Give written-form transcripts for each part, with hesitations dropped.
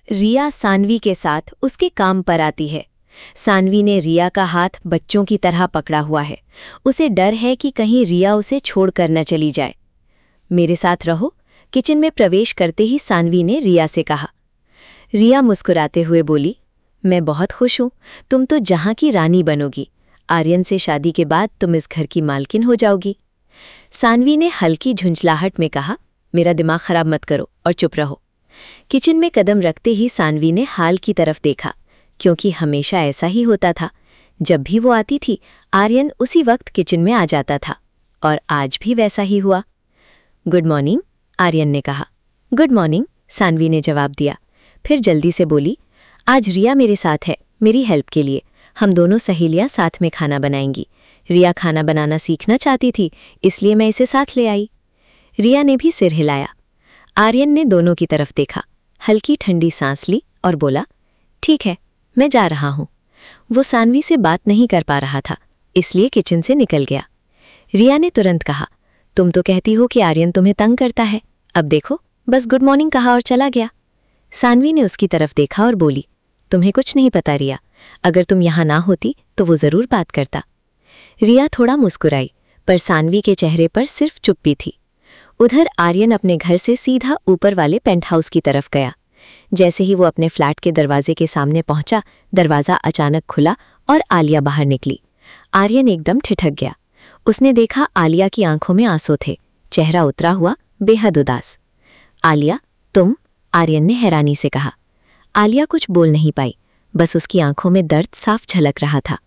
रिया सानवी के साथ उसके काम पर आती है। सानवी ने रिया का हाथ बच्चों की तरह पकड़ा हुआ है। उसे डर है कि कहीं रिया उसे छोड़कर न चली जाए। मेरे साथ रहो, किचन में प्रवेश करते ही सानवी ने रिया से कहा। रिया मुस्कुराते हुए बोली, मैं बहुत खुश हूँ, तुम तो जहाँ की रानी बनोगी। आर्यन से शादी के बाद तुम इस घर की मालकिन हो जाओगी। सानवी ने हल्की झुंझलाहट में कहा, मेरा दिमाग खराब मत करो और चुप रहो। किचन में कदम रखते ही सानवी ने हाल की तरफ देखा, क्योंकि हमेशा ऐसा ही होता था। जब भी वो आती थी, आर्यन उसी वक्त किचन में आ जाता था, और आज भी वैसा ही हुआ। गुड मॉर्निंग, आर्यन ने कहा। गुड मॉर्निंग, सानवी ने जवाब दिया। फिर जल्दी से बोली, आज रिया मेरे साथ है, मेरी हेल्प के लिए। हम दोनों सहेलियां साथ में खाना बनाएंगी। रिया खाना बनाना सीखना चाहती थी, इसलिए मैं इसे साथ ले आई। रिया ने भी सिर हिलाया। आर्यन ने दोनों की तरफ देखा, हल्की ठंडी सांस ली और बोला, ठीक है, मैं जा रहा हूं। वो सानवी से बात नहीं कर पा रहा था, इसलिए किचन से निकल गया। रिया ने तुरंत कहा, तुम तो कहती हो कि आर्यन तुम्हें तंग करता है, अब देखो, बस गुड मॉर्निंग कहा और चला गया। सानवी ने उसकी तरफ देखा और बोली, तुम्हें कुछ नहीं पता रिया, अगर तुम यहां ना होती तो वो जरूर बात करता। रिया थोड़ा मुस्कुराई, पर सानवी के चेहरे पर सिर्फ चुप्पी थी। उधर आर्यन अपने घर से सीधा ऊपर वाले पेंटहाउस की तरफ गया। जैसे ही वो अपने फ्लैट के दरवाजे के सामने पहुंचा, दरवाजा अचानक खुला और आलिया बाहर निकली। आर्यन एकदम ठिठक गया। उसने देखा आलिया की आंखों में आंसू थे, चेहरा उतरा हुआ, बेहद उदास। आलिया, तुम? आर्यन ने हैरानी से कहा। आलिया कुछ बोल नहीं पाई, बस उसकी आंखों में दर्द साफ झलक रहा था।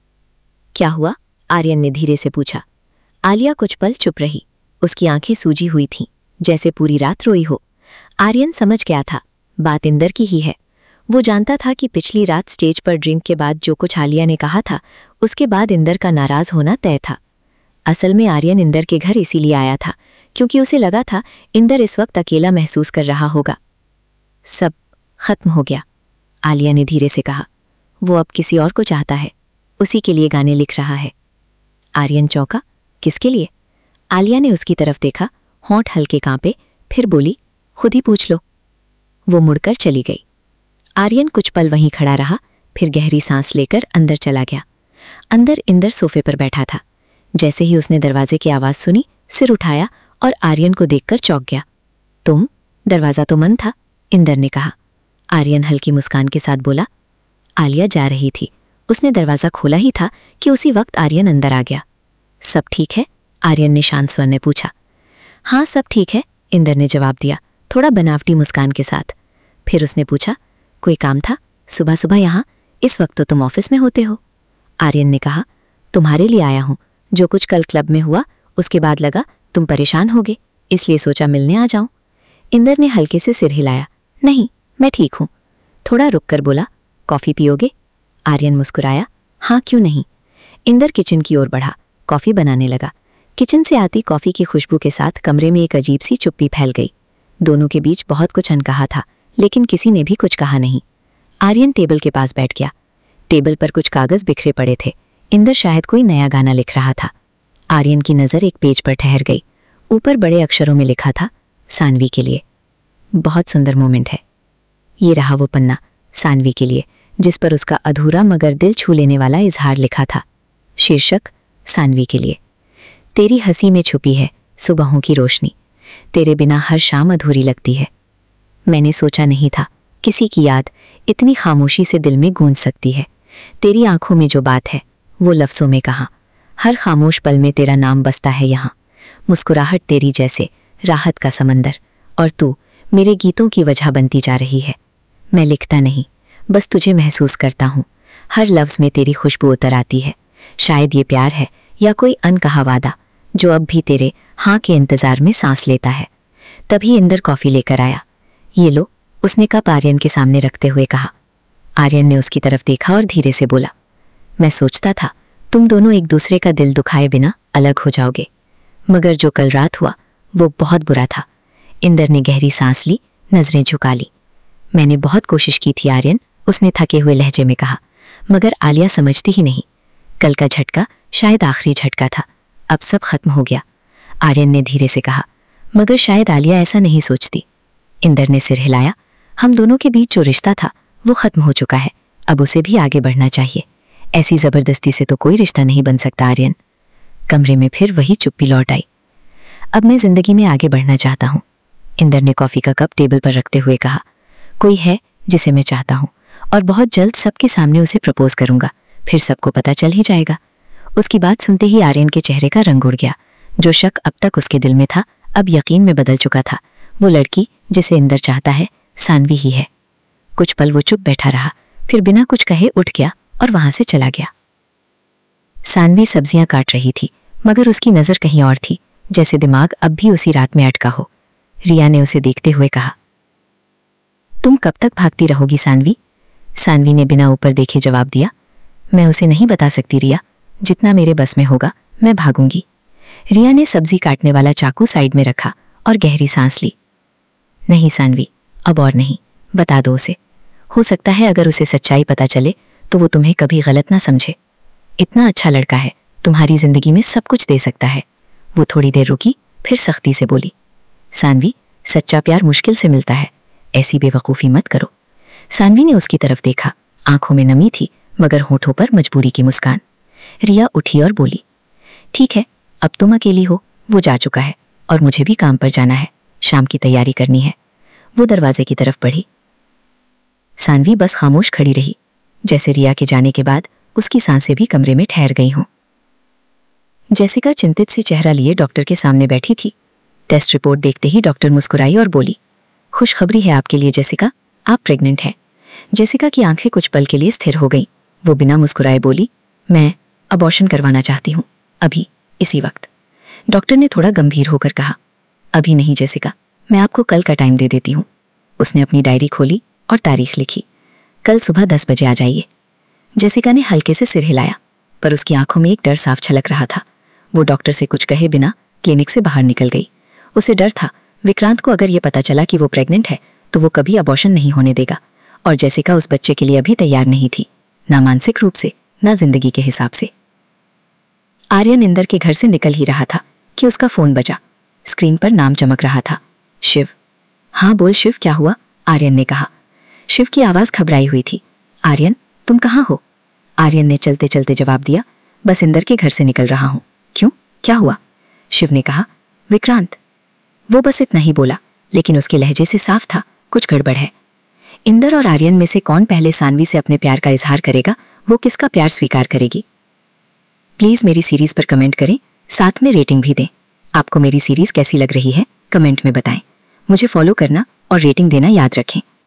क्या हुआ? आर्यन ने धीरे से पूछा। आलिया कुछ पल चुप रही, उसकी आंखें सूजी हुई थीं, जैसे पूरी रात रोई हो। आर्यन समझ गया था, बात इंदर की ही है। वो जानता था कि पिछली रात स्टेज पर ड्रिंक के बाद जो कुछ आलिया ने कहा था, उसके बाद इंदर का नाराज होना तय था। असल में आर्यन इंदर के घर इसीलिए आया था, क्योंकि उसे लगा था इंदर इस वक्त अकेला महसूस कर रहा होगा। सब खत्म हो गया, आलिया ने धीरे से कहा। वो अब किसी और को चाहता है, उसी के लिए गाने लिख रहा है। आर्यन चौंका, किसके लिए? आलिया ने उसकी तरफ देखा, होंठ हल्के कांपे, फिर बोली, खुद ही पूछ लो। वो मुड़कर चली गई। आर्यन कुछ पल वहीं खड़ा रहा, फिर गहरी सांस लेकर अंदर चला गया। अंदर इंदर सोफे पर बैठा था। जैसे ही उसने दरवाजे की आवाज़ सुनी, सिर उठाया और आर्यन को देखकर चौंक गया। तुम? दरवाज़ा तो बंद था, इंदर ने कहा। आर्यन हल्की मुस्कान के साथ बोला। आलिया जा रही थी, उसने दरवाज़ा खोला ही था कि उसी वक्त आर्यन अंदर आ गया। सब ठीक है? आर्यन ने शांत स्वर में पूछा। हाँ, सब ठीक है, इंदर ने जवाब दिया, थोड़ा बनावटी मुस्कान के साथ। फिर उसने पूछा, कोई काम था सुबह सुबह यहाँ? इस वक्त तो तुम ऑफिस में होते हो। आर्यन ने कहा, तुम्हारे लिए आया हूँ। जो कुछ कल क्लब में हुआ, उसके बाद लगा तुम परेशान होगे, इसलिए सोचा मिलने आ जाऊं। इंदर ने हल्के से सिर हिलाया। नहीं, मैं ठीक हूं। थोड़ा रुककर बोला, कॉफ़ी पियोगे? आर्यन मुस्कुराया, हाँ क्यों नहीं। इंदर किचन की ओर बढ़ा, कॉफ़ी बनाने लगा। किचन से आती कॉफ़ी की खुशबू के साथ कमरे में एक अजीब सी चुप्पी फैल गई। दोनों के बीच बहुत कुछ अनकहा था, लेकिन किसी ने भी कुछ कहा नहीं। आर्यन टेबल के पास बैठ गया। टेबल पर कुछ कागज़ बिखरे पड़े थे। इंदर शायद कोई नया गाना लिख रहा था। आर्यन की नज़र एक पेज पर ठहर गई। ऊपर बड़े अक्षरों में लिखा था, सानवी के लिए। बहुत सुंदर मोमेंट है। ये रहा वो पन्ना, सानवी के लिए, जिस पर उसका अधूरा मगर दिल छू लेने वाला इजहार लिखा था। शीर्षक, सानवी के लिए। तेरी हंसी में छुपी है सुबहों की रोशनी, तेरे बिना हर शाम अधूरी लगती है। मैंने सोचा नहीं था किसी की याद इतनी खामोशी से दिल में गूंज सकती है। तेरी आंखों में जो बात है, वो लफ्ज़ों में कहा। हर खामोश पल में तेरा नाम बसता है यहाँ। मुस्कुराहट तेरी जैसे राहत का समंदर, और तू मेरे गीतों की वजह बनती जा रही है। मैं लिखता नहीं, बस तुझे महसूस करता हूँ। हर लफ्ज़ में तेरी खुशबू उतर आती है। शायद ये प्यार है या कोई अनकहा वादा, जो अब भी तेरे हाँ के इंतज़ार में सांस लेता है। तभी इंदर कॉफ़ी लेकर आया। ये लो, उसने कप आर्यन के सामने रखते हुए कहा। आर्यन ने उसकी तरफ देखा और धीरे से बोला, मैं सोचता था तुम दोनों एक दूसरे का दिल दुखाए बिना अलग हो जाओगे, मगर जो कल रात हुआ वो बहुत बुरा था। इंदर ने गहरी सांस ली, नजरें झुका ली। मैंने बहुत कोशिश की थी आर्यन, उसने थके हुए लहजे में कहा, मगर आलिया समझती ही नहीं। कल का झटका शायद आखिरी झटका था, अब सब खत्म हो गया। आर्यन ने धीरे से कहा, मगर शायद आलिया ऐसा नहीं सोचती। इंदर ने सिर हिलाया, हम दोनों के बीच जो रिश्ता था वो खत्म हो चुका है, अब उसे भी आगे बढ़ना चाहिए। ऐसी जबरदस्ती से तो कोई रिश्ता नहीं बन सकता आर्यन। कमरे में फिर वही चुप्पी लौट आई। अब मैं जिंदगी में आगे बढ़ना चाहता हूँ, इंदर ने कॉफी का कप टेबल पर रखते हुए कहा। कोई है जिसे मैं चाहता हूँ और बहुत जल्द सबके सामने उसे प्रपोज करूंगा, फिर सबको पता चल ही जाएगा। उसकी बात सुनते ही आर्यन के चेहरे का रंग उड़ गया। जो शक अब तक उसके दिल में था अब यकीन में बदल चुका था। वो लड़की जिसे इंदर चाहता है सानवी ही है। कुछ पल वो चुप बैठा रहा, फिर बिना कुछ कहे उठ गया और वहां से चला गया। सानवी सब्जियां काट रही थी, मगर उसकी नजर कहीं और थी, जैसे दिमाग अब भी उसी रात में अटका हो। रिया ने उसे देखते हुए कहा, तुम कब तक भागती रहोगी सानवी? सानवी ने बिना ऊपर देखे जवाब दिया, मैं उसे नहीं बता सकती रिया, जितना मेरे बस में होगा मैं भागूंगी। रिया ने सब्जी काटने वाला चाकू साइड में रखा और गहरी सांस ली। नहीं सानवी, अब और नहीं, बता दो उसे। हो सकता है अगर उसे सच्चाई पता चले तो वो तुम्हें कभी गलत ना समझे। इतना अच्छा लड़का है, तुम्हारी जिंदगी में सब कुछ दे सकता है। वो थोड़ी देर रुकी, फिर सख्ती से बोली, सानवी, सच्चा प्यार मुश्किल से मिलता है, ऐसी बेवकूफ़ी मत करो। सानवी ने उसकी तरफ देखा, आंखों में नमी थी मगर होठों पर मजबूरी की मुस्कान। रिया उठी और बोली, ठीक है, अब तुम अकेली हो, वो जा चुका है और मुझे भी काम पर जाना है, शाम की तैयारी करनी है। वो दरवाजे की तरफ बढ़ी। सानवी बस खामोश खड़ी रही, जैसे रिया के जाने के बाद उसकी सांसें भी कमरे में ठहर गई हों। जेसिका चिंतित सी चेहरा लिए डॉक्टर के सामने बैठी थी। टेस्ट रिपोर्ट देखते ही डॉक्टर मुस्कुराई और बोली, खुशखबरी है आपके लिए जेसिका, आप प्रेग्नेंट हैं। जेसिका की आंखें कुछ पल के लिए स्थिर हो गईं। वो बिना मुस्कुराए बोली, मैं अबॉर्शन करवाना चाहती हूँ, अभी, इसी वक्त। डॉक्टर ने थोड़ा गंभीर होकर कहा, अभी नहीं जेसिका, मैं आपको कल का टाइम दे देती हूँ। उसने अपनी डायरी खोली और तारीख लिखी, कल सुबह 10 बजे आ जाइए। जेसिका ने हल्के से सिर हिलाया, पर उसकी आंखों में एक डर साफ छलक रहा था। वो डॉक्टर से कुछ कहे बिना क्लिनिक से बाहर निकल गई। उसे डर था विक्रांत को अगर ये पता चला कि वो प्रेग्नेंट है तो वो कभी अबॉर्शन नहीं होने देगा, और जेसिका उस बच्चे के लिए अभी तैयार नहीं थी, ना मानसिक रूप से ना जिंदगी के हिसाब से। आर्यन इंदर के घर से निकल ही रहा था कि उसका फोन बजा। स्क्रीन पर नाम चमक रहा था, शिव। हाँ बोल शिव, क्या हुआ? आर्यन ने कहा। शिव की आवाज घबराई हुई थी। आर्यन, तुम कहाँ हो? आर्यन ने चलते चलते जवाब दिया, बस इंदर के घर से निकल रहा हूँ। क्यों, क्या हुआ? शिव ने कहा, विक्रांत। वो बस इतना ही बोला, लेकिन उसके लहजे से साफ था कुछ गड़बड़ है। इंदर और आर्यन में से कौन पहले सानवी से अपने प्यार का इजहार करेगा, वो किसका प्यार स्वीकार करेगी? प्लीज मेरी सीरीज पर कमेंट करें, साथ में रेटिंग भी दें। आपको मेरी सीरीज कैसी लग रही है कमेंट में बताएं। मुझे फॉलो करना और रेटिंग देना याद रखें।